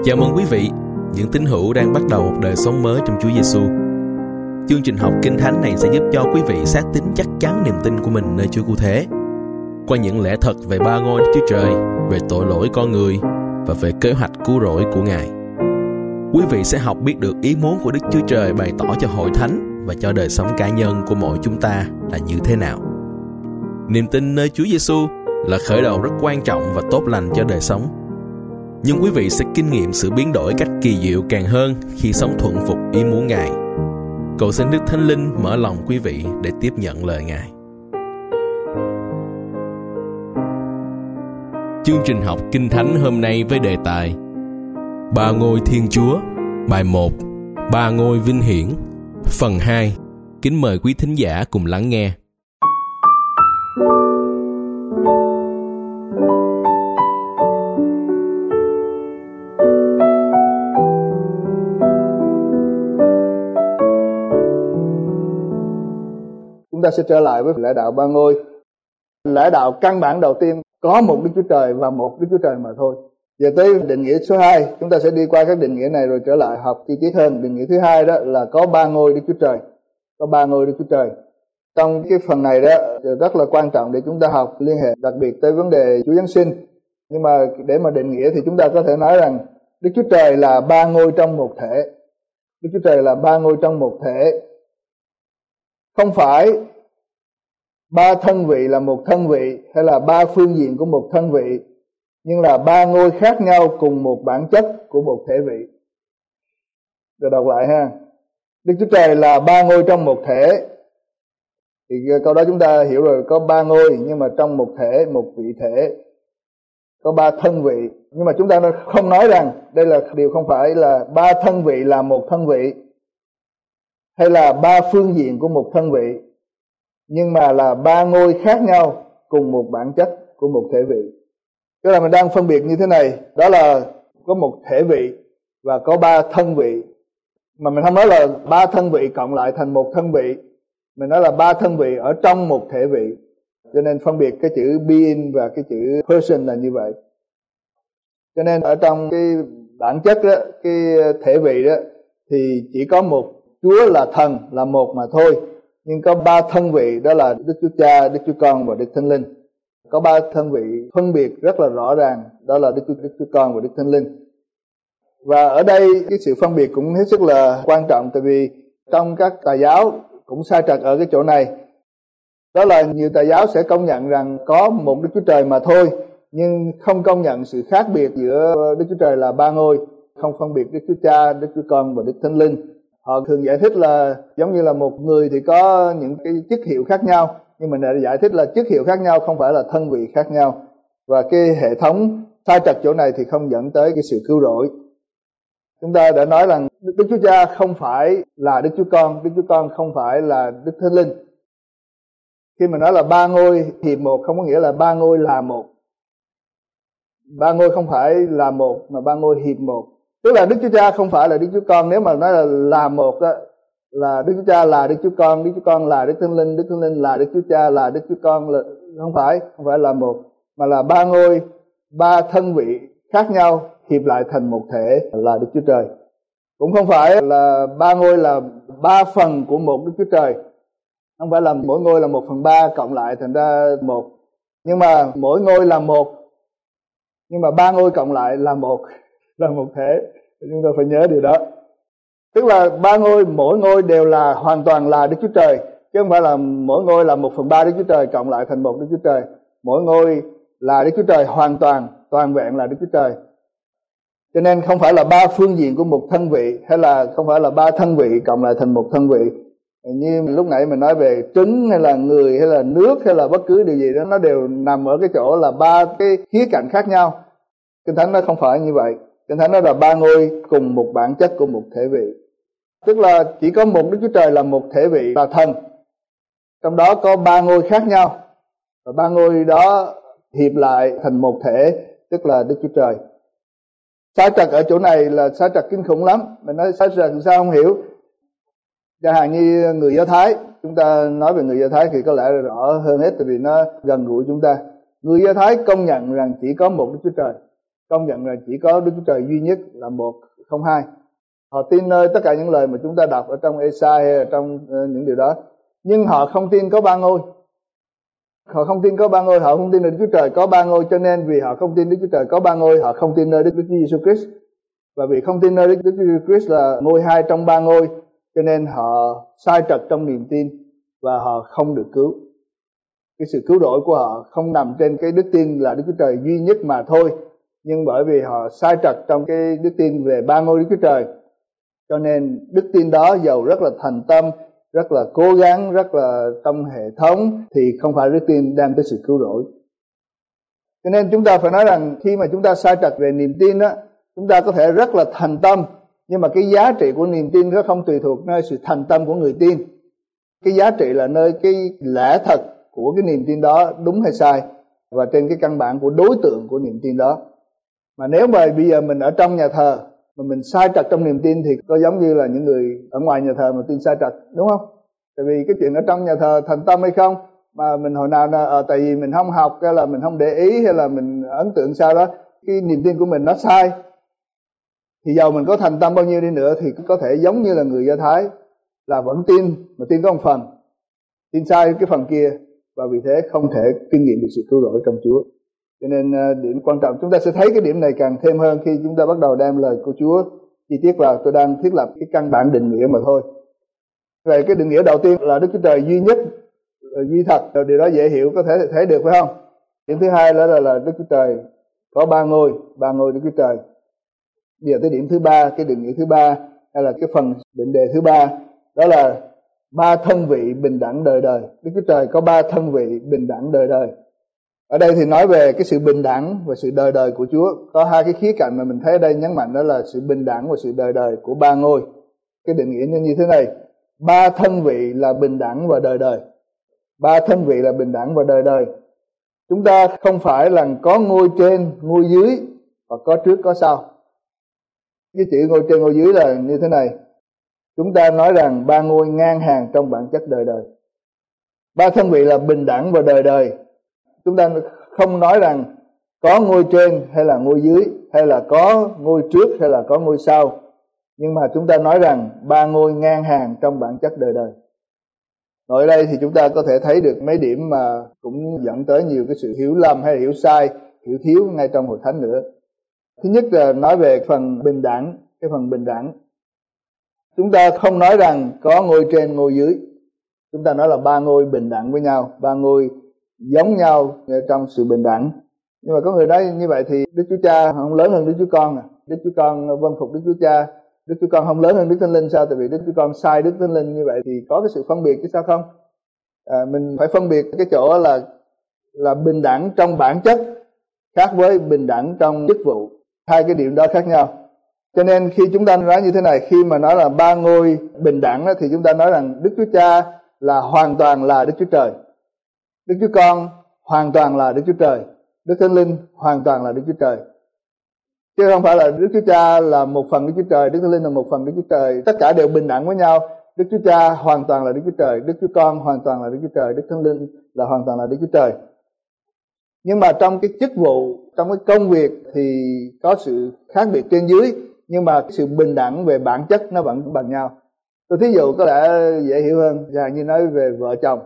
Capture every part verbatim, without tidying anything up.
Chào mừng quý vị, những tín hữu đang bắt đầu một đời sống mới trong Chúa Giêsu. Chương trình học Kinh Thánh này sẽ giúp cho quý vị xác tín chắc chắn niềm tin của mình nơi Chúa Cứu Thế, qua những lẽ thật về ba ngôi Đức Chúa Trời, về tội lỗi con người và về kế hoạch cứu rỗi của Ngài. Quý vị sẽ học biết được ý muốn của Đức Chúa Trời bày tỏ cho hội thánh và cho đời sống cá nhân của mỗi chúng ta là như thế nào. Niềm tin nơi Chúa Giêsu là khởi đầu rất quan trọng và tốt lành cho đời sống. Nhưng quý vị sẽ kinh nghiệm sự biến đổi cách kỳ diệu càng hơn khi sống thuận phục ý muốn Ngài. Cầu xin Đức Thánh Linh mở lòng quý vị để tiếp nhận lời Ngài. Chương trình học Kinh Thánh hôm nay với đề tài Ba ngôi Thiên Chúa, bài một, Ba ngôi vinh hiển, phần hai. Kính mời quý thính giả cùng lắng nghe. Chúng ta sẽ trở lại với lẽ đạo ba ngôi. Lẽ đạo căn bản đầu tiên có một Đức Chúa Trời và một Đức Chúa Trời mà thôi. Giờ tới định nghĩa số hai, chúng ta sẽ đi qua các định nghĩa này rồi trở lại học chi tiết hơn. Định nghĩa thứ hai đó là có ba ngôi Đức Chúa Trời. Có ba ngôi Đức Chúa Trời. Trong cái phần này đó rất là quan trọng để chúng ta học liên hệ đặc biệt tới vấn đề Chúa Giáng sinh. Nhưng mà để mà định nghĩa thì chúng ta có thể nói rằng Đức Chúa Trời là ba ngôi trong một thể. Đức Chúa Trời là ba ngôi trong một thể. Không phải ba thân vị là một thân vị hay là ba phương diện của một thân vị, nhưng là ba ngôi khác nhau cùng một bản chất của một thể vị. Rồi đọc lại ha. Đức Chúa Trời là ba ngôi trong một thể. Thì câu đó chúng ta hiểu rồi, có ba ngôi nhưng mà trong một thể, một vị thể. Có ba thân vị, nhưng mà chúng ta không nói rằng đây là điều không phải là ba thân vị là một thân vị, hay là ba phương diện của một thân vị, nhưng mà là ba ngôi khác nhau cùng một bản chất của một thể vị. Tức là mình đang phân biệt như thế này, đó là có một thể vị và có ba thân vị. Mà mình không nói là ba thân vị cộng lại thành một thân vị, mình nói là ba thân vị ở trong một thể vị. Cho nên phân biệt cái chữ being và cái chữ person là như vậy. Cho nên ở trong cái bản chất đó, cái thể vị đó, thì chỉ có một Chúa là thần, là một mà thôi. Nhưng có ba thân vị, đó là Đức Chúa Cha, Đức Chúa Con và Đức Thánh Linh. Có ba thân vị phân biệt rất là rõ ràng, đó là Đức Chúa, Đức Chúa Con và Đức Thánh Linh. Và ở đây cái sự phân biệt cũng hết sức là quan trọng, tại vì trong các tà giáo cũng sai trật ở cái chỗ này. Đó là nhiều tà giáo sẽ công nhận rằng có một Đức Chúa Trời mà thôi, nhưng không công nhận sự khác biệt giữa Đức Chúa Trời là ba ngôi, không phân biệt Đức Chúa Cha, Đức Chúa Con và Đức Thánh Linh. Họ thường giải thích là giống như là một người thì có những cái chức hiệu khác nhau, nhưng mình lại giải thích là chức hiệu khác nhau không phải là thân vị khác nhau. Và cái hệ thống sai trật chỗ này thì không dẫn tới cái sự cứu rỗi. Chúng ta đã nói rằng Đức Chúa Cha không phải là Đức Chúa Con, Đức Chúa Con không phải là Đức Thánh Linh. Khi mà nói là ba ngôi hiệp một không có nghĩa là ba ngôi là một. Ba ngôi không phải là một mà ba ngôi hiệp một. Tức là Đức Chúa Cha không phải là Đức Chúa Con. Nếu mà nói là là một đó, là Đức Chúa Cha là Đức Chúa Con, Đức Chúa Con là Đức Thánh Linh, Đức Thánh Linh là Đức Chúa Cha, là Đức Chúa Con, là không phải, không phải là một, mà là ba ngôi, ba thân vị khác nhau hiệp lại thành một thể là Đức Chúa Trời. Cũng không phải là ba ngôi là ba phần của một Đức Chúa Trời. Không phải là mỗi ngôi là một phần ba cộng lại thành ra một. Nhưng mà mỗi ngôi là một, nhưng mà ba ngôi cộng lại là một, là một thể. Chúng ta phải nhớ điều đó. Tức là ba ngôi, mỗi ngôi đều là hoàn toàn là Đức Chúa Trời, chứ không phải là mỗi ngôi là một phần ba Đức Chúa Trời cộng lại thành một Đức Chúa Trời. Mỗi ngôi là Đức Chúa Trời hoàn toàn, toàn vẹn là Đức Chúa Trời. Cho nên không phải là ba phương diện của một thân vị, hay là không phải là ba thân vị cộng lại thành một thân vị. Như lúc nãy mình nói về trứng hay là người hay là nước hay là bất cứ điều gì đó, nó đều nằm ở cái chỗ là ba cái khía cạnh khác nhau. Kinh Thánh nó không phải như vậy. Kinh Thánh nó là ba ngôi cùng một bản chất của một thể vị. Tức là chỉ có một Đức Chúa Trời là một thể vị là thần. Trong đó có ba ngôi khác nhau. Và ba ngôi đó hiệp lại thành một thể, tức là Đức Chúa Trời. Sai trật ở chỗ này là sai trật kinh khủng lắm. Mình nói sai trật sao không hiểu. Chẳng hạn như người Do Thái, chúng ta nói về người Do Thái thì có lẽ là rõ hơn hết, tại vì nó gần gũi chúng ta. Người Do Thái công nhận rằng chỉ có một Đức Chúa Trời. công nhận là chỉ có Đức Chúa Trời duy nhất là một, không hai. Họ tin nơi tất cả những lời mà chúng ta đọc ở trong Ê-sai hay ở trong uh, những điều đó, nhưng họ không tin có ba ngôi. Họ không tin có ba ngôi, họ không tin là Đức Chúa Trời có ba ngôi, cho nên vì họ không tin Đức Chúa Trời có ba ngôi, họ không tin nơi Đức Chúa Giêsu Christ. Và vì không tin nơi Đức Chúa Giêsu Christ là ngôi hai trong ba ngôi, cho nên họ sai trật trong niềm tin và họ không được cứu. Cái sự cứu rỗi của họ không nằm trên cái đức tin là Đức Chúa Trời duy nhất mà thôi, nhưng bởi vì họ sai trật trong cái đức tin về ba ngôi Đức Chúa Trời, cho nên đức tin đó dầu rất là thành tâm, rất là cố gắng, rất là trong hệ thống, thì không phải đức tin đem tới sự cứu rỗi. Cho nên chúng ta phải nói rằng khi mà chúng ta sai trật về niềm tin đó, chúng ta có thể rất là thành tâm, nhưng mà cái giá trị của niềm tin nó không tùy thuộc nơi sự thành tâm của người tin. Cái giá trị là nơi cái lẽ thật của cái niềm tin đó đúng hay sai, và trên cái căn bản của đối tượng của niềm tin đó. Mà nếu mà bây giờ mình ở trong nhà thờ mà mình sai trật trong niềm tin thì có giống như là những người ở ngoài nhà thờ mà tin sai trật, đúng không? Tại vì cái chuyện ở trong nhà thờ thành tâm hay không mà mình hồi nào là, à, tại vì mình không học hay là mình không để ý hay là mình ấn tượng sao đó, cái niềm tin của mình nó sai, thì dầu mình có thành tâm bao nhiêu đi nữa thì có thể giống như là người Do Thái, là vẫn tin mà tin có một phần, tin sai cái phần kia, và vì thế không thể kinh nghiệm được sự cứu rỗi trong Chúa. Cho nên điểm quan trọng chúng ta sẽ thấy cái điểm này càng thêm hơn khi chúng ta bắt đầu đem lời của Chúa chi tiết vào. Tôi đang thiết lập cái căn bản định nghĩa mà thôi. Vậy cái định nghĩa đầu tiên là Đức Chúa Trời duy nhất, duy thật, điều đó dễ hiểu, có thể thấy được phải không? Điểm thứ hai là, là là Đức Chúa Trời có ba ngôi, ba ngôi Đức Chúa Trời. Bây giờ tới điểm thứ ba, cái định nghĩa thứ ba hay là cái phần định đề thứ ba, đó là ba thân vị bình đẳng đời đời. Đức Chúa Trời có ba thân vị bình đẳng đời đời. Ở đây thì nói về cái sự bình đẳng và sự đời đời của Chúa. Có hai cái khía cạnh mà mình thấy ở đây nhấn mạnh, đó là sự bình đẳng và sự đời đời của ba ngôi. Cái định nghĩa như thế này: ba thân vị là bình đẳng và đời đời. Ba thân vị là bình đẳng và đời đời. Chúng ta không phải là có ngôi trên, ngôi dưới, và có trước có sau. Cái chữ ngôi trên ngôi dưới là như thế này: chúng ta nói rằng ba ngôi ngang hàng trong bản chất đời đời. Ba thân vị là bình đẳng và đời đời. Chúng ta không nói rằng có ngôi trên hay là ngôi dưới, hay là có ngôi trước hay là có ngôi sau, nhưng mà chúng ta nói rằng ba ngôi ngang hàng trong bản chất đời đời. Ở đây thì chúng ta có thể thấy được mấy điểm mà cũng dẫn tới nhiều cái sự hiểu lầm hay hiểu sai, hiểu thiếu ngay trong Hội Thánh nữa. Thứ nhất là nói về phần bình đẳng, cái phần bình đẳng. Chúng ta không nói rằng có ngôi trên ngôi dưới, chúng ta nói là ba ngôi bình đẳng với nhau, ba ngôi giống nhau trong sự bình đẳng. Nhưng mà có người nói như vậy thì Đức Chúa Cha không lớn hơn Đức Chúa Con à? Đức Chúa Con vâng phục Đức Chúa Cha, Đức Chúa Con không lớn hơn Đức Thánh Linh sao? Tại vì Đức Chúa Con sai Đức Thánh Linh, như vậy thì có cái sự phân biệt chứ sao không? À, mình phải phân biệt cái chỗ là là bình đẳng trong bản chất khác với bình đẳng trong chức vụ, hai cái điểm đó khác nhau. Cho nên khi chúng ta nói như thế này, khi mà nói là ba ngôi bình đẳng đó, thì chúng ta nói rằng Đức Chúa Cha là hoàn toàn là Đức Chúa Trời, Đức Chúa Con hoàn toàn là Đức Chúa Trời, Đức Thánh Linh hoàn toàn là Đức Chúa Trời. Chứ không phải là Đức Chúa Cha là một phần Đức Chúa Trời, Đức Thánh Linh là một phần Đức Chúa Trời, tất cả đều bình đẳng với nhau. Đức Chúa Cha hoàn toàn là Đức Chúa Trời, Đức Chúa Con hoàn toàn là Đức Chúa Trời, Đức Thánh Linh là hoàn toàn là Đức Chúa Trời. Nhưng mà trong cái chức vụ, trong cái công việc thì có sự khác biệt trên dưới, nhưng mà sự bình đẳng về bản chất nó vẫn bằng nhau. Tôi thí dụ có lẽ dễ hiểu hơn, dạng như nói về vợ chồng.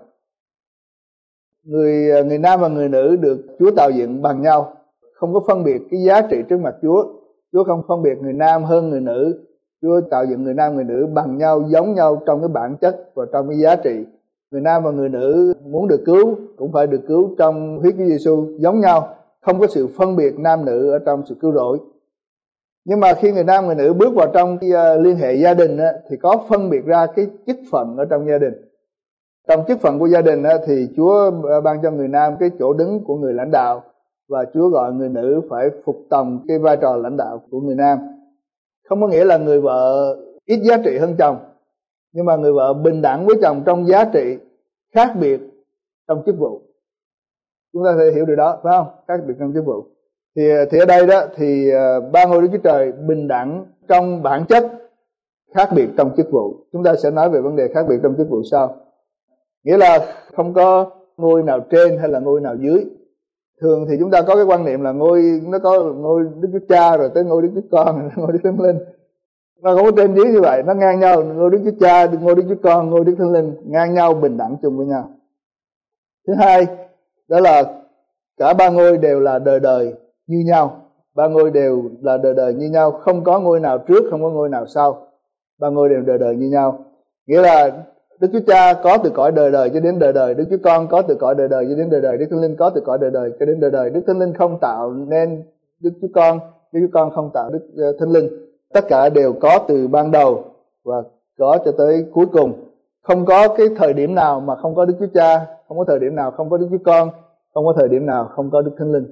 Người người nam và người nữ được Chúa tạo dựng bằng nhau, không có phân biệt cái giá trị trước mặt Chúa. Chúa không phân biệt người nam hơn người nữ. Chúa tạo dựng người nam người nữ bằng nhau, giống nhau trong cái bản chất và trong cái giá trị. Người nam và người nữ muốn được cứu cũng phải được cứu trong huyết Chúa Giêsu, giống nhau, không có sự phân biệt nam nữ ở trong sự cứu rỗi. Nhưng mà khi người nam người nữ bước vào trong cái uh, liên hệ gia đình á, thì có phân biệt ra cái chức phận ở trong gia đình. Trong chức phận của gia đình á, thì Chúa ban cho người nam cái chỗ đứng của người lãnh đạo, và Chúa gọi người nữ phải phục tòng cái vai trò lãnh đạo của người nam. Không có nghĩa là người vợ ít giá trị hơn chồng, nhưng mà người vợ bình đẳng với chồng trong giá trị, khác biệt trong chức vụ. Chúng ta thể hiểu điều đó, phải không? Khác biệt trong chức vụ. Thì, thì ở đây đó thì uh, ba ngôi Đức Chúa Trời bình đẳng trong bản chất, khác biệt trong chức vụ. Chúng ta sẽ nói về vấn đề khác biệt trong chức vụ sau. Nghĩa là không có ngôi nào trên hay là ngôi nào dưới. Thường thì chúng ta có cái quan niệm là ngôi nó có ngôi Đức Chúa Cha rồi tới ngôi Đức Chúa Con, rồi ngôi Đức Thánh Linh. Nó không có trên dưới như vậy, nó ngang nhau, ngôi Đức Chúa Cha, ngôi Đức Chúa Con, ngôi Đức Thánh Linh ngang nhau, bình đẳng chung với nhau. Thứ hai, đó là cả ba ngôi đều là đời đời như nhau. Ba ngôi đều là đời đời như nhau, không có ngôi nào trước, không có ngôi nào sau. Ba ngôi đều đời đời như nhau. Nghĩa là Đức Chúa Cha có từ cõi đời đời cho đến đời đời, Đức Chúa Con có từ cõi đời đời cho đến đời đời, Đức Thánh Linh có từ cõi đời đời cho đến đời đời. Đức Thánh Linh không tạo nên Đức Chúa Con, Đức Chúa Con không tạo Đức Thánh Linh. Tất cả đều có từ ban đầu và có cho tới cuối cùng. Không có cái thời điểm nào mà không có Đức Chúa Cha, không có thời điểm nào không có Đức Chúa Con, không có thời điểm nào không có Đức Thánh Linh.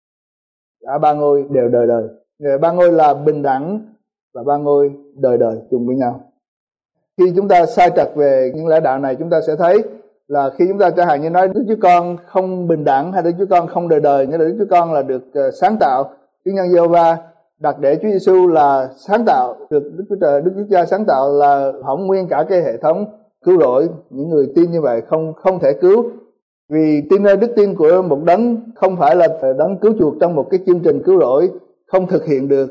Cả ba ngôi đều đời đời. Người ba ngôi là bình đẳng và ba ngôi đời đời chung với nhau. Khi chúng ta sai trật về những lẽ đạo này, chúng ta sẽ thấy là khi chúng ta chẳng hạn như nói Đức Chúa Con không bình đẳng hay Đức Chúa Con không đời đời, nghĩa là Đức Chúa Con là được sáng tạo, Chúa nhân Giê-hô-va đặt để Chúa Giêsu là sáng tạo, được Đức Chúa Trời, Đức Chúa Cha sáng tạo là hỏng nguyên cả cái hệ thống cứu rỗi. Những người tin như vậy không không thể cứu, vì tin nơi đức tin của một đấng không phải là đấng cứu chuộc trong một cái chương trình cứu rỗi không thực hiện được.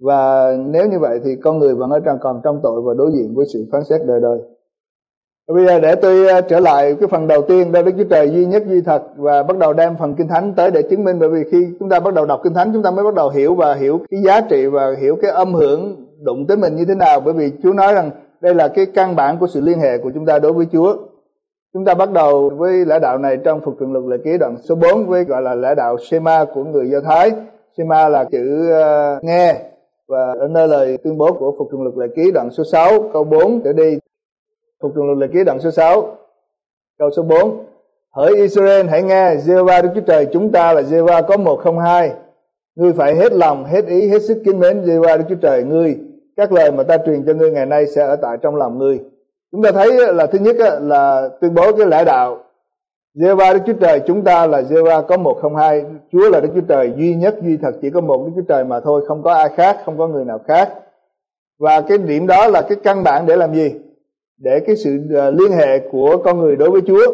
Và nếu như vậy thì con người vẫn ở trong còn trong tội và đối diện với sự phán xét đời đời. Bây giờ để tôi trở lại cái phần đầu tiên, đó Đức Chúa Trời duy nhất duy thật, và bắt đầu đem phần Kinh Thánh tới để chứng minh. Bởi vì khi chúng ta bắt đầu đọc Kinh Thánh, chúng ta mới bắt đầu hiểu và hiểu cái giá trị và hiểu cái âm hưởng đụng tới mình như thế nào. Bởi vì Chúa nói rằng đây là cái căn bản của sự liên hệ của chúng ta đối với Chúa. Chúng ta bắt đầu với lẽ đạo này trong Phục Truyền Luật Lệ Ký đoạn số bốn với gọi là lẽ đạo Shema của người Do Thái. Shema là chữ uh, nghe, và ở nơi lời tuyên bố của Phục Truyền Luật Lệ Ký đoạn số sáu câu bốn trở đi. Phục Truyền Luật Lệ Ký đoạn số sáu câu số bốn: Hỡi Israel, hãy nghe, Giê-hô-va Đức Chúa Trời chúng ta là Giê-hô-va có một không hai. Ngươi phải hết lòng, hết ý, hết sức kính mến Giê-hô-va Đức Chúa Trời ngươi. Các lời mà ta truyền cho ngươi ngày nay sẽ ở tại trong lòng ngươi. Chúng ta thấy là thứ nhất là tuyên bố cái lẽ đạo Giê-hô-va Đức Chúa Trời chúng ta là Giê-hô-va có một không hai. Chúa là Đức Chúa Trời duy nhất duy thật, chỉ có một Đức Chúa Trời mà thôi, không có ai khác, không có người nào khác. Và cái điểm đó là cái căn bản để làm gì? Để cái sự liên hệ của con người đối với Chúa.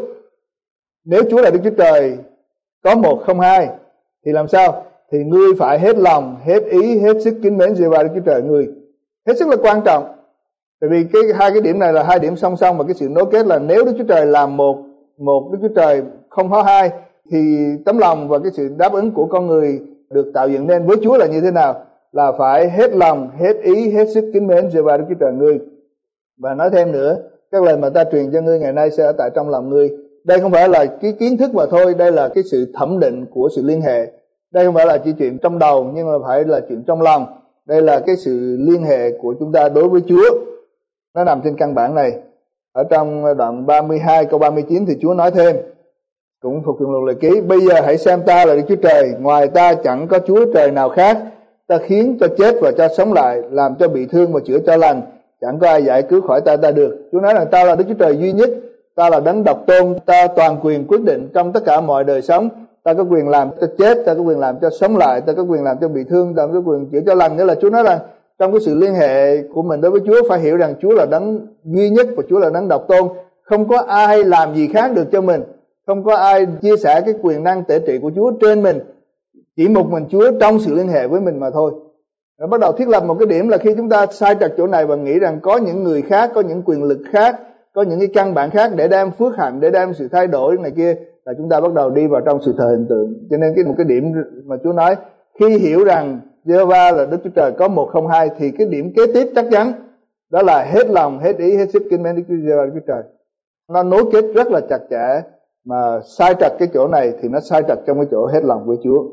Nếu Chúa là Đức Chúa Trời có một không hai thì làm sao? Thì ngươi phải hết lòng, hết ý, hết sức kính mến Giê-hô-va Đức Chúa Trời ngươi. Hết sức là quan trọng. Tại vì cái hai cái điểm này là hai điểm song song, và cái sự nối kết là nếu Đức Chúa Trời làm một một Đức Chúa Trời không có hai, thì tấm lòng và cái sự đáp ứng của con người được tạo dựng nên với Chúa là như thế nào? Là phải hết lòng, hết ý, hết sức kính mến Giê-hô-va Đức Chúa Trời ngươi. Và nói thêm nữa, các lời mà ta truyền cho ngươi ngày nay sẽ ở tại trong lòng ngươi. Đây không phải là cái kiến thức mà thôi, đây là cái sự thẩm định của sự liên hệ. Đây không phải là chỉ chuyện trong đầu, nhưng mà phải là chuyện trong lòng. Đây là cái sự liên hệ của chúng ta đối với Chúa. Nó nằm trên căn bản này. Ở trong đoạn ba mươi hai câu ba mươi chín thì Chúa nói thêm, cũng Phục Truyền Luật Lệ Ký: Bây giờ hãy xem ta là Đức Chúa Trời, ngoài ta chẳng có Chúa Trời nào khác. Ta khiến cho chết và cho sống lại, làm cho bị thương và chữa cho lành, chẳng có ai giải cứu khỏi ta ta được. Chúa nói rằng ta là Đức Chúa Trời duy nhất, ta là đấng độc tôn, ta toàn quyền quyết định trong tất cả mọi đời sống. Ta có quyền làm cho chết, ta có quyền làm cho sống lại, ta có quyền làm cho bị thương, ta có quyền chữa cho lành. Nghĩa là Chúa nói rằng trong cái sự liên hệ của mình đối với Chúa phải hiểu rằng Chúa là đấng duy nhất và Chúa là đấng độc tôn. Không có ai làm gì khác được cho mình, không có ai chia sẻ cái quyền năng tể trị của Chúa trên mình, chỉ một mình Chúa trong sự liên hệ với mình mà thôi. Rồi bắt đầu thiết lập một cái điểm là khi chúng ta sai trật chỗ này và nghĩ rằng có những người khác, có những quyền lực khác, có những cái căn bản khác để đem phước hạnh, để đem sự thay đổi này kia, là chúng ta bắt đầu đi vào trong sự thờ hình tượng. Cho nên cái một cái điểm mà Chúa nói, khi hiểu rằng Giê-hô-va là Đức Chúa Trời có một không hai, thì cái điểm kế tiếp chắc chắn đó là hết lòng, hết ý, hết sức kính mến Đức Giê-hô-va Đức Chúa Trời. Nó nối kết rất là chặt chẽ, mà sai trật cái chỗ này thì nó sai trật trong cái chỗ hết lòng với Chúa.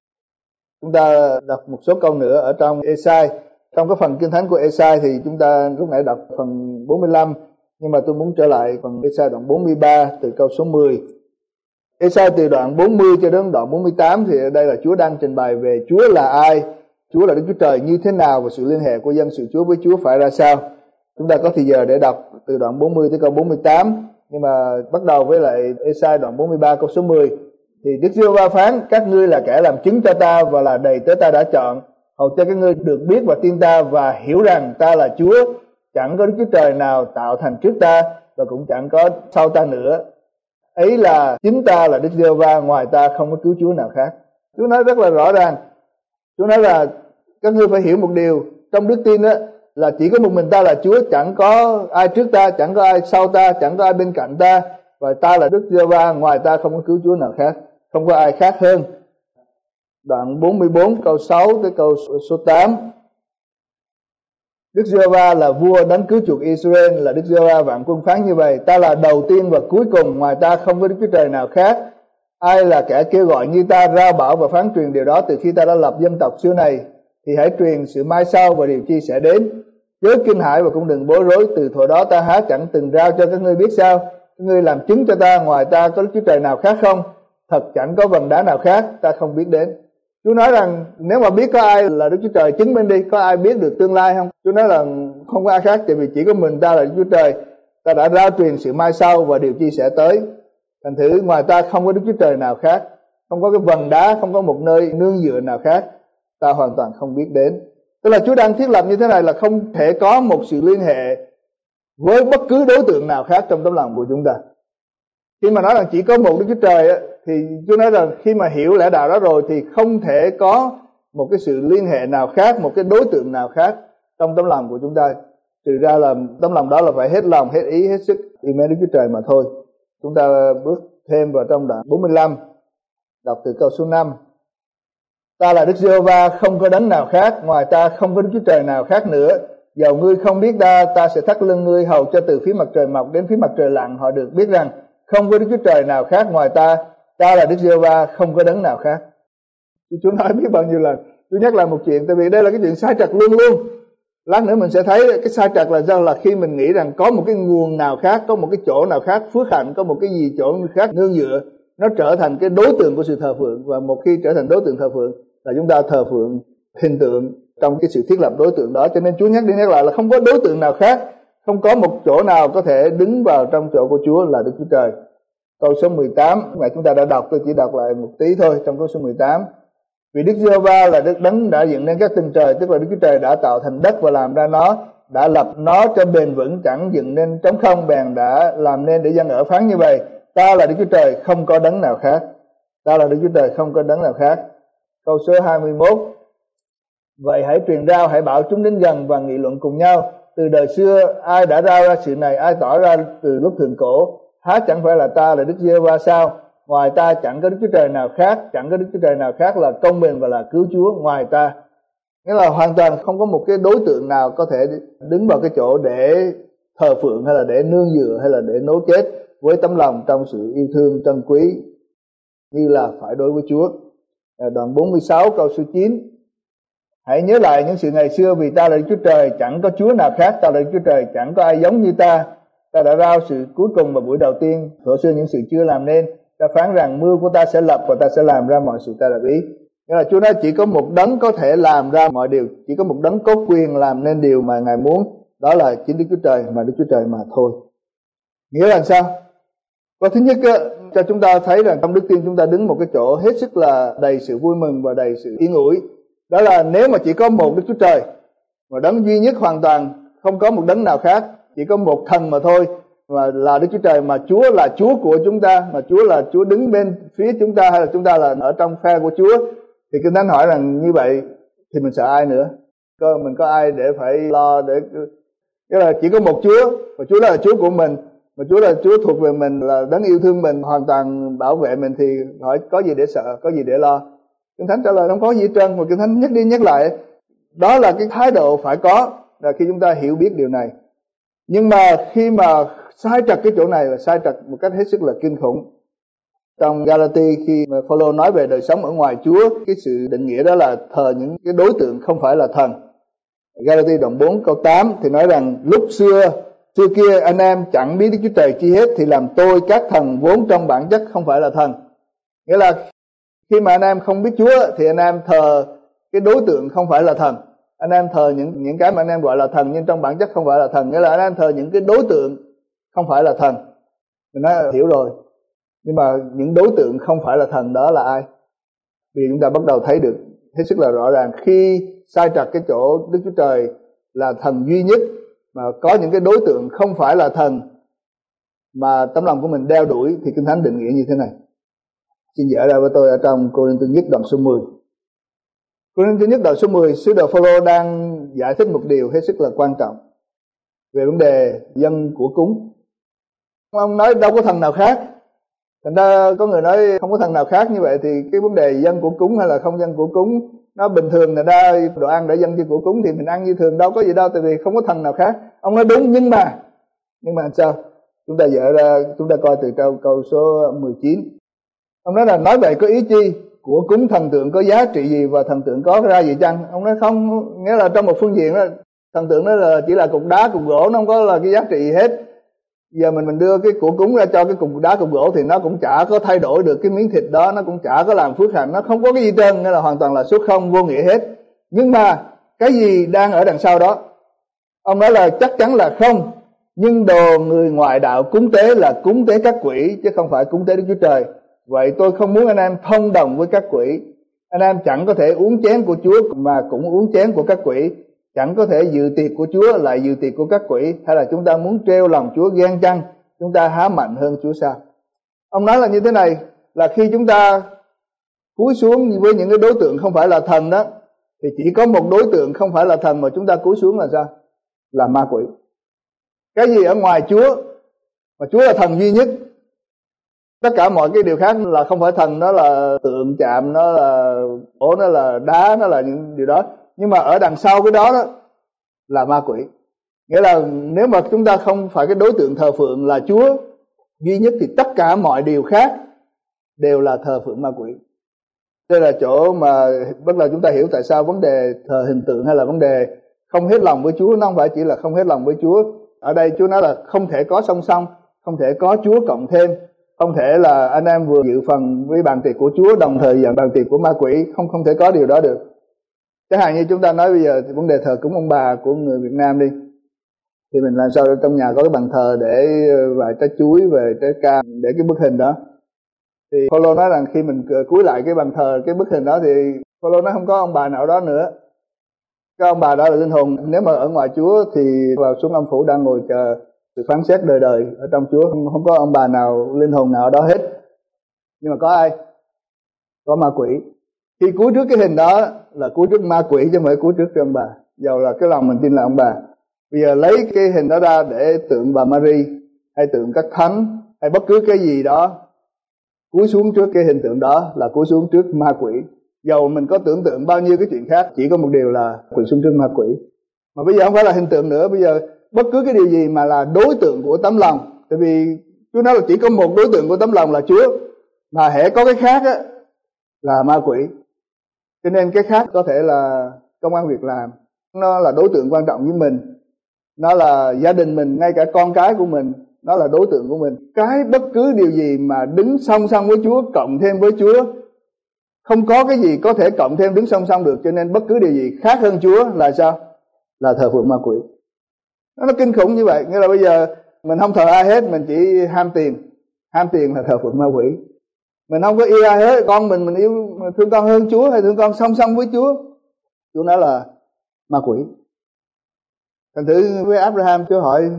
Chúng ta đọc một số câu nữa ở trong Ê-sai. Trong cái phần Kinh Thánh của Ê-sai thì chúng ta lúc nãy đọc phần bốn mươi lăm, nhưng mà tôi muốn trở lại phần Ê-sai đoạn bốn mươi ba từ câu số mười. Ê-sai từ đoạn bốn mươi cho đến đoạn bốn mươi tám thì ở đây là Chúa đang trình bày về Chúa là ai, Chúa là Đức Chúa Trời như thế nào, và sự liên hệ của dân sự Chúa với Chúa phải ra sao. Chúng ta có thời giờ để đọc từ đoạn bốn mươi tới câu bốn mươi tám, nhưng mà bắt đầu với lại Ê-sai đoạn bốn mươi ba câu số mười. Thì Đức Giê-hô-va phán: Các ngươi là kẻ làm chứng cho ta và là đầy tớ ta đã chọn, hầu cho các ngươi được biết và tin ta và hiểu rằng ta là Chúa, chẳng có Đức Chúa Trời nào tạo thành trước ta và cũng chẳng có sau ta nữa. ấy là chính ta là Đức Giê-hô-va, ngoài ta không có cứu Chúa nào khác. Chúa nói rất là rõ ràng. Chúa nói là các ngươi phải hiểu một điều trong đức tin đó, là chỉ có một mình ta là Chúa, chẳng có ai trước ta, chẳng có ai sau ta, chẳng có ai bên cạnh ta, và ta là Đức Giê-hô-va, ngoài ta không có cứu Chúa nào khác, không có ai khác hơn. Đoạn bốn mươi bốn câu sáu tới câu số tám. Đức Giê-hô-va là vua đấng cứu chuộc Israel, là Đức Giê-hô-va vạn quân phán như vậy: ta là đầu tiên và cuối cùng, ngoài ta không có Đức Chúa Trời nào khác. Ai là kẻ kêu gọi như ta, rao bảo và phán truyền điều đó từ khi ta đã lập dân tộc xưa này, thì hãy truyền sự mai sau và điều chi sẽ đến. Chớ kinh hãi và cũng đừng bối rối, từ thuở đó ta há chẳng từng rao cho các ngươi biết sao? Các ngươi làm chứng cho ta, ngoài ta có Đức Chúa Trời nào khác không? Thật chẳng có vầng đá nào khác ta không biết đến. Chúa nói rằng nếu mà biết có ai là Đức Chúa Trời, chứng minh đi, có ai biết được tương lai không? Chúa nói là không có ai khác, tại vì chỉ có mình ta là Đức Chúa Trời. Ta đã rao truyền sự mai sau và điều chi sẽ tới. Thành thử ngoài ta không có Đức Chúa Trời nào khác, không có cái vầng đá, không có một nơi nương dựa nào khác, ta hoàn toàn không biết đến. Tức là Chúa đang thiết lập như thế này là không thể có một sự liên hệ với bất cứ đối tượng nào khác trong tấm lòng của chúng ta. Khi mà nói rằng chỉ có một Đức Chúa Trời thì Chúa nói rằng khi mà hiểu lẽ đạo đó rồi thì không thể có một cái sự liên hệ nào khác, một cái đối tượng nào khác trong tấm lòng của chúng ta, trừ ra là tấm lòng đó là phải hết lòng, hết ý, hết sức yêu mến Đức Chúa Trời mà thôi. Chúng ta bước thêm vào trong đoạn bốn mươi lăm, đọc từ câu số năm. Ta là Đức Giê-hô-va, không có đấng nào khác, ngoài ta không có Đức Chúa Trời nào khác nữa. Dầu ngươi không biết ta, ta sẽ thắt lưng ngươi, hầu cho từ phía mặt trời mọc đến phía mặt trời lặn họ được biết rằng không có Đức Chúa Trời nào khác ngoài ta. Ta là Đức Giê-hô-va, không có đấng nào khác. Chúa nói biết bao nhiêu lần. Chúa nhắc lại một chuyện, tại vì đây là cái chuyện sai trật luôn luôn. Lát nữa mình sẽ thấy cái sai trật là do là khi mình nghĩ rằng có một cái nguồn nào khác, có một cái chỗ nào khác phước hạnh, có một cái gì chỗ khác nương dựa, nó trở thành cái đối tượng của sự thờ phượng. Và một khi trở thành đối tượng thờ phượng là chúng ta thờ phượng hình tượng trong cái sự thiết lập đối tượng đó. Cho nên Chúa nhắc đi nhắc lại là không có đối tượng nào khác, không có một chỗ nào có thể đứng vào trong chỗ của Chúa là Đức Chúa Trời. Câu số mười tám, ngày chúng ta đã đọc, tôi chỉ đọc lại một tí thôi. Trong câu số mười tám: vì Đức Giê-hô-va là Đức đấng đã dựng nên các tinh trời, tức là Đức Chúa Trời đã tạo thành đất và làm ra nó, đã lập nó cho bền vững, chẳng dựng nên trống không, bèn đã làm nên để dân ở, phán như vậy: ta là Đức Chúa Trời, không có đấng nào khác. Ta là Đức Chúa Trời, không có đấng nào khác. Câu số hai mươi mốt: vậy hãy truyền rao, hãy bảo chúng đến gần và nghị luận cùng nhau. Từ đời xưa ai đã rao ra sự này, ai tỏ ra từ lúc thượng cổ? Há chẳng phải là ta là Đức Giê-hô-va sao? Ngoài ta chẳng có Đức Chúa Trời nào khác, chẳng có Đức Chúa Trời nào khác là công bình và là cứu Chúa ngoài ta. Nghĩa là hoàn toàn không có một cái đối tượng nào có thể đứng vào cái chỗ để thờ phượng, hay là để nương dựa, hay là để nối kết với tấm lòng trong sự yêu thương trân quý như là phải đối với Chúa. Đoạn bốn mươi sáu câu số chín: hãy nhớ lại những sự ngày xưa, vì ta là Đức Chúa Trời, chẳng có Chúa nào khác. Ta là Đức Chúa Trời, chẳng có ai giống như ta. Ta đã rao sự cuối cùng vào buổi đầu tiên, thuở xưa những sự chưa làm nên. Ta phán rằng mưa của ta sẽ lập và ta sẽ làm ra mọi sự ta đã ý. Nghĩa là Chúa nói chỉ có một đấng có thể làm ra mọi điều, chỉ có một đấng có quyền làm nên điều mà Ngài muốn, đó là chính Đức Chúa Trời, mà Đức Chúa Trời mà thôi. Nghĩa là sao? Và thứ nhất cho chúng ta thấy rằng trong đức tin chúng ta đứng một cái chỗ hết sức là đầy sự vui mừng và đầy sự yên ủi. Đó là nếu mà chỉ có một Đức Chúa Trời, mà đấng duy nhất hoàn toàn, không có một đấng nào khác, chỉ có một thần mà thôi, mà là Đức Chúa Trời, mà Chúa là Chúa của chúng ta, mà Chúa là Chúa đứng bên phía chúng ta, hay là chúng ta là ở trong phe của Chúa, thì Kinh Thánh hỏi rằng như vậy thì mình sợ ai nữa? Có mình có ai để phải lo, để cái là chỉ có một Chúa, và Chúa là Chúa của mình, mà Chúa là Chúa thuộc về mình, là đấng yêu thương mình, hoàn toàn bảo vệ mình, thì hỏi có gì để sợ, có gì để lo? Kinh Thánh trả lời không có gì hết trơn. Mà Kinh Thánh nhắc đi nhắc lại, đó là cái thái độ phải có, là khi chúng ta hiểu biết điều này. Nhưng mà khi mà sai trật cái chỗ này là sai trật một cách hết sức là kinh khủng. Trong Galati khi mà Phaolô nói về đời sống ở ngoài Chúa, cái sự định nghĩa đó là thờ những cái đối tượng không phải là thần. Galati đoạn bốn câu tám thì nói rằng lúc xưa xưa kia anh em chẳng biết Đức Chúa Trời chi hết, thì làm tôi các thần vốn trong bản chất không phải là thần. Nghĩa là khi mà anh em không biết Chúa thì anh em thờ cái đối tượng không phải là thần. Anh em thờ những những cái mà anh em gọi là thần, nhưng trong bản chất không phải là thần. Nghĩa là anh em thờ những cái đối tượng không phải là thần. Mình nói hiểu rồi. Nhưng mà những đối tượng không phải là thần đó là ai? Vì chúng ta bắt đầu thấy được hết sức là rõ ràng, khi sai trật cái chỗ Đức Chúa Trời là thần duy nhất, mà có những cái đối tượng không phải là thần mà tấm lòng của mình đeo đuổi thì Kinh Thánh định nghĩa như thế này. Xin dở ra với tôi ở trong Cô-rinh-tô nhất đoạn số mười. Cô-rinh-tô nhất đoạn số mười, sứ đồ Phao-lô đang giải thích một điều hết sức là quan trọng về vấn đề dân của cúng. Ông nói đâu có thần nào khác. Thành ra có người nói không có thần nào khác, như vậy thì cái vấn đề dân của cúng hay là không dân của cúng nó bình thường, là ra đồ ăn để dân cho của cúng thì mình ăn như thường, đâu có gì đâu, tại vì không có thần nào khác. Ông nói đúng, nhưng mà nhưng mà sao? Chúng ta dở ra, chúng ta coi từ trong câu số mười chín. Ông nói là nói vậy có ý chi? Của cúng thần tượng có giá trị gì và thần tượng có ra gì chăng? Ông nói không, nghĩa là trong một phương diện đó, thần tượng đó là chỉ là cục đá, cục gỗ, nó không có là cái giá trị gì hết. Giờ mình mình đưa cái của cúng ra cho cái cục đá, cục gỗ thì nó cũng chả có thay đổi được cái miếng thịt đó, nó cũng chả có làm phước hạnh, nó không có cái gì trơn, nghĩa là hoàn toàn là số không, vô nghĩa hết. Nhưng mà cái gì đang ở đằng sau đó? Ông nói là chắc chắn là không. Nhưng đồ người ngoại đạo cúng tế là cúng tế các quỷ, chứ không phải cúng tế Đức Chúa Trời. Vậy tôi không muốn anh em thông đồng với các quỷ. Anh em chẳng có thể uống chén của Chúa mà cũng uống chén của các quỷ, chẳng có thể dự tiệc của Chúa lại dự tiệc của các quỷ. Hay là chúng ta muốn trêu lòng Chúa ghen chăng? Chúng ta há mạnh hơn Chúa sao? Ông nói là như thế này, là khi chúng ta cúi xuống với những cái đối tượng không phải là thần đó, thì chỉ có một đối tượng không phải là thần mà chúng ta cúi xuống là sao? Là ma quỷ. Cái gì ở ngoài Chúa, mà Chúa là thần duy nhất, tất cả mọi cái điều khác là không phải thần, nó là tượng chạm, nó là gỗ, nó là đá, nó là những điều đó. Nhưng mà ở đằng sau cái đó, đó là ma quỷ. Nghĩa là nếu mà chúng ta không phải cái đối tượng thờ phượng là Chúa duy nhất, thì tất cả mọi điều khác đều là thờ phượng ma quỷ. Đây là chỗ mà bắt đầu chúng ta hiểu tại sao vấn đề thờ hình tượng hay là vấn đề không hết lòng với Chúa, nó không phải chỉ là không hết lòng với Chúa. Ở đây Chúa nói là không thể có song song, không thể có Chúa cộng thêm, không thể là anh em vừa dự phần với bàn tiệc của Chúa đồng thời nhận bàn tiệc của ma quỷ, không không thể có điều đó được. Chẳng hạn như chúng ta nói bây giờ vấn đề thờ cúng ông bà của người Việt Nam đi, thì mình làm sao trong nhà có cái bàn thờ để vài trái chuối, về trái cam, để cái bức hình đó. Thì Phao-lô nói rằng khi mình cúi lại cái bàn thờ, cái bức hình đó, thì Phao-lô nói không có ông bà nào đó nữa. Cái ông bà đó là linh hồn. Nếu mà ở ngoài Chúa thì vào xuống âm phủ đang ngồi chờ sự phán xét đời đời. Ở trong Chúa không, không có ông bà nào, linh hồn nào ở đó hết. Nhưng mà có ai? Có ma quỷ. Khi cúi trước cái hình đó là cúi trước ma quỷ, chứ không phải cúi trước cho ông bà, dầu là cái lòng mình tin là ông bà. Bây giờ lấy cái hình đó ra để tượng bà Mary hay tượng các thánh hay bất cứ cái gì đó, cúi xuống trước cái hình tượng đó là cúi xuống trước ma quỷ. Dầu mình có tưởng tượng bao nhiêu cái chuyện khác, chỉ có một điều là quỳ xuống trước ma quỷ. Mà bây giờ không phải là hình tượng nữa, bây giờ bất cứ cái điều gì mà là đối tượng của tấm lòng. Tại vì Chúa nói là chỉ có một đối tượng của tấm lòng là Chúa, mà hễ có cái khác á là ma quỷ. Cho nên cái khác có thể là công ăn việc làm, nó là đối tượng quan trọng với mình, nó là gia đình mình, ngay cả con cái của mình, nó là đối tượng của mình. Cái bất cứ điều gì mà đứng song song với Chúa, cộng thêm với Chúa, không có cái gì có thể cộng thêm đứng song song được. Cho nên bất cứ điều gì khác hơn Chúa là sao? Là thờ phượng ma quỷ. Nó, nó kinh khủng như vậy. Nghĩa là bây giờ mình không thờ ai hết, mình chỉ ham tiền. Ham tiền là thờ phượng ma quỷ. Mình không có yêu ai hết, con mình mình yêu mình thương con hơn Chúa, hay thương con song song với Chúa, Chúa nói là ma quỷ. Thành thử với Abraham, Chúa hỏi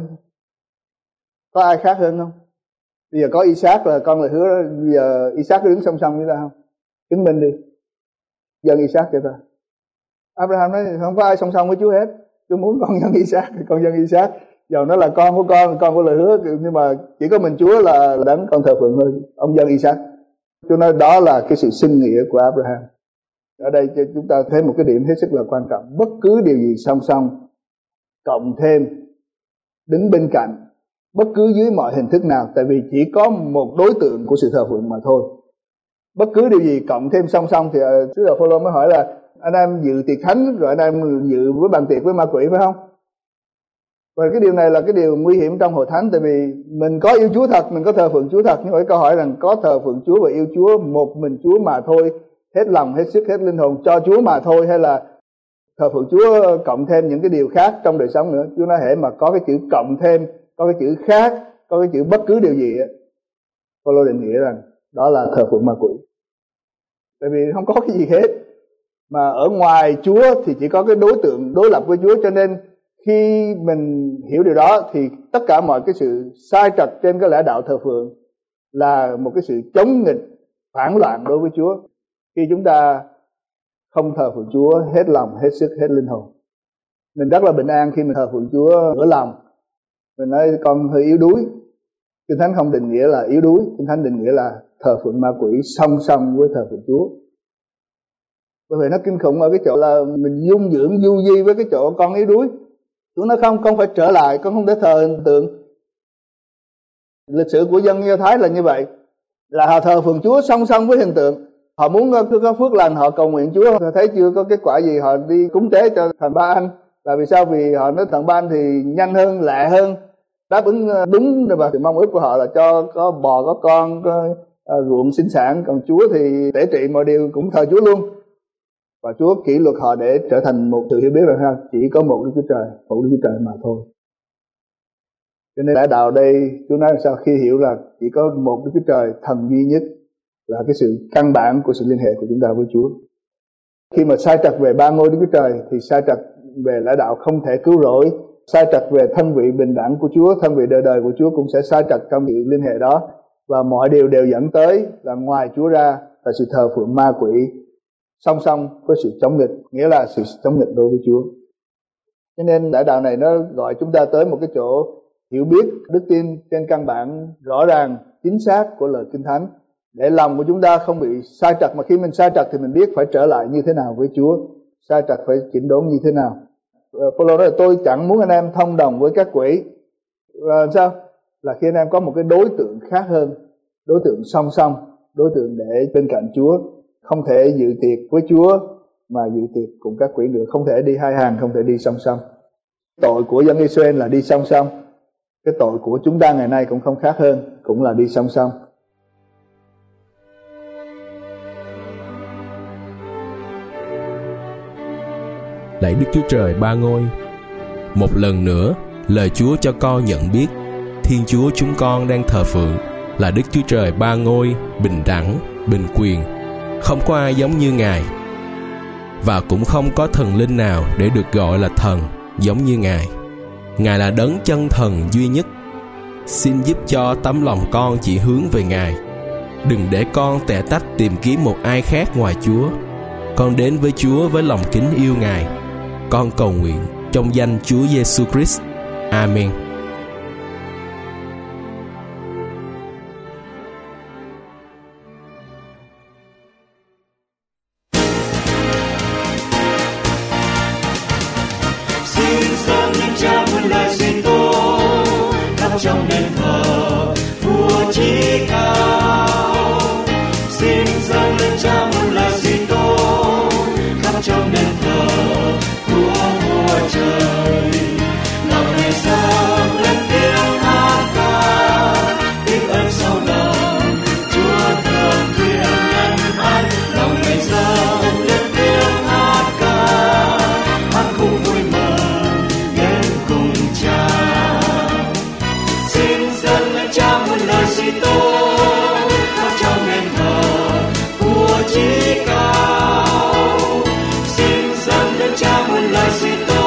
có ai khác hơn không? Bây giờ có Isaac là con lời hứa đó, bây giờ Isaac đứng song song với ta không? Chứng minh đi, dân Isaac cho ta. Abraham nói không có ai song song với Chúa hết, Chúa muốn con dân Isaac thì con dân Isaac, dầu nó là con của con, con của lời hứa, nhưng mà chỉ có mình Chúa là đấng con thờ phượng hơn ông dân Isaac. Chúa nói đó là cái sự sinh nghĩa của Abraham. Ở đây chúng ta thấy một cái điểm hết sức là quan trọng. Bất cứ điều gì song song, cộng thêm, đứng bên cạnh, bất cứ dưới mọi hình thức nào, tại vì chỉ có một đối tượng của sự thờ phượng mà thôi. Bất cứ điều gì cộng thêm song song thì sứ đồ Phao-lô mới hỏi là anh em dự tiệc thánh rồi anh em dự với bàn tiệc với ma quỷ phải không? Và cái điều này là cái điều nguy hiểm trong hội thánh, tại vì mình có yêu Chúa thật, mình có thờ phượng Chúa thật, nhưng mà câu hỏi là có thờ phượng Chúa và yêu Chúa một mình Chúa mà thôi, hết lòng, hết sức, hết linh hồn cho Chúa mà thôi, hay là thờ phượng Chúa cộng thêm những cái điều khác trong đời sống nữa? Chúa nói hễ mà có cái chữ cộng thêm, có cái chữ khác, có cái chữ bất cứ điều gì á, Phao-lô định nghĩa rằng đó là thờ phượng ma quỷ. Tại vì không có cái gì hết, mà ở ngoài Chúa thì chỉ có cái đối tượng đối lập với Chúa. Cho nên Khi mình hiểu điều đó thì tất cả mọi cái sự sai trật trên cái lẽ đạo thờ phượng là một cái sự chống nghịch, phản loạn đối với Chúa. Khi chúng ta không thờ phượng Chúa hết lòng, hết sức, hết linh hồn, mình rất là bình an khi mình thờ phượng Chúa nửa lòng. Mình nói con hơi yếu đuối, Kinh Thánh không định nghĩa là yếu đuối, Kinh Thánh định nghĩa là thờ phượng ma quỷ song song với thờ phượng Chúa. Bởi vậy nó kinh khủng ở cái chỗ là mình dung dưỡng du di với cái chỗ con yếu đuối. Chúa nói không, con phải trở lại, con không thể thờ hình tượng. Lịch sử của dân Do Thái là như vậy, là họ thờ phượng Chúa song song với hình tượng. Họ muốn có phước lành, họ cầu nguyện Chúa, họ thấy chưa có kết quả gì, họ đi cúng tế cho thần Ba Anh. Là vì sao? Vì họ nói thần Ba Anh thì nhanh hơn, lẹ hơn, đáp ứng đúng và sự mong ước của họ là cho có bò, có con, có uh, ruộng sinh sản. Còn Chúa thì tể trị mọi điều, cũng thờ Chúa luôn. Và Chúa kỷ luật họ để trở thành một sự hiểu biết rằng chỉ có một Đức Chúa Trời, một Đức Chúa Trời mà thôi. Cho nên lẽ đạo đây Chúa nói sao khi hiểu là chỉ có một Đức Chúa Trời thần duy nhất là cái sự căn bản của sự liên hệ của chúng ta với Chúa. Khi mà sai trật về ba ngôi Đức Chúa Trời thì sai trật về lẽ đạo không thể cứu rỗi. Sai trật về thân vị bình đẳng của Chúa, thân vị đời đời của Chúa cũng sẽ sai trật trong sự liên hệ đó. Và mọi điều đều dẫn tới là ngoài Chúa ra là sự thờ phượng ma quỷ song song với sự chống nghịch, nghĩa là sự chống nghịch đối với Chúa. Cho nên lẽ đạo này nó gọi chúng ta tới một cái chỗ hiểu biết đức tin trên căn bản rõ ràng, chính xác của lời Kinh Thánh, để lòng của chúng ta không bị sai trật. Mà khi mình sai trật thì mình biết phải trở lại như thế nào với Chúa, sai trật phải chỉnh đốn như thế nào. Phaolô nói là tôi chẳng muốn anh em thông đồng với các quỷ. Và sao? Là khi anh em có một cái đối tượng khác hơn, đối tượng song song, đối tượng để bên cạnh Chúa. Không thể dự tiệc với Chúa mà dự tiệc cùng các quỷ nữa, không thể đi hai hàng, không thể đi song song. Tội của dân Israel là đi song song, cái tội của chúng ta ngày nay cũng không khác hơn, cũng là đi song song. Lạy Đức Chúa Trời ba ngôi, một lần nữa lời Chúa cho con nhận biết Thiên Chúa chúng con đang thờ phượng là Đức Chúa Trời ba ngôi, bình đẳng, bình quyền, không có ai giống như Ngài, và cũng không có thần linh nào để được gọi là thần giống như Ngài. Ngài là đấng chân thần duy nhất. Xin giúp cho tấm lòng con chỉ hướng về Ngài. Đừng để con tẻ tách tìm kiếm một ai khác ngoài Chúa. Con đến với Chúa với lòng kính yêu Ngài. Con cầu nguyện trong danh Chúa Giêsu Christ. Amen. Xin dâng lên Cha muôn lời xin tố khắp trong đền thờ Vua Chí Cao. Xin dâng lên Cha muôn lời xin tố khắp trong đền thờ Vua Vua Trời. Lòng này dâng lên tiếng hát ca, tiếng ơn sâu đậm Chúa thương thiện nhân ái. Lòng này dâng lên tiếng hát ca, hát khúc vui mừng đến cùng Cha. Xin dâng lên Cha muôn lời xin tố khắp trong đền thờ Vua Chí Cao. Xin dâng lên Cha muôn lời xin tố